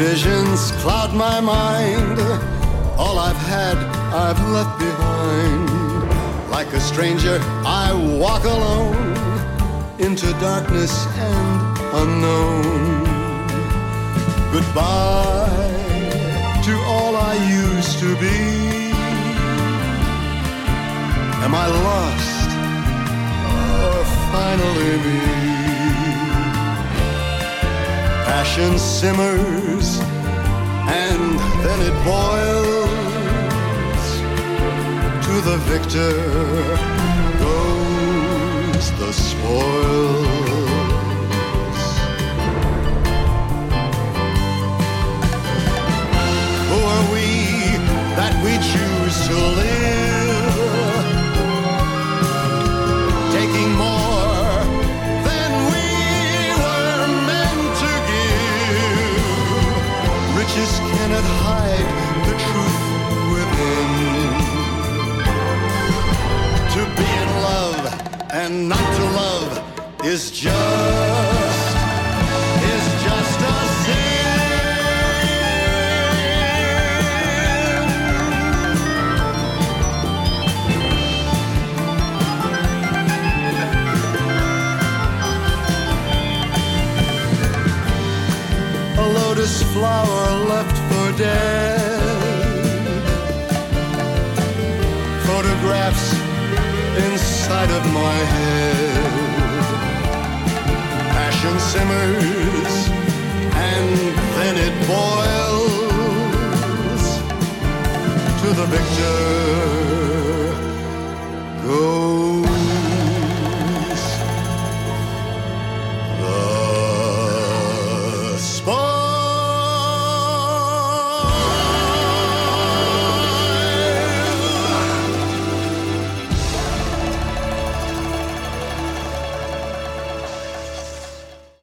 Visions cloud my mind. All I've had, I've left behind. Like a stranger, I walk alone into darkness and unknown. Goodbye to all I used to be. Am I lost or finally me? Passion simmers and then it boils. To the victor goes the spoils. Who are we that we choose to live, taking more than we were meant to give? Riches cannot hide the truth within. To be in love and not to love is just a sin. A lotus flower left for dead. Photographs inside of my head. Passion simmers and then it boils. To the victor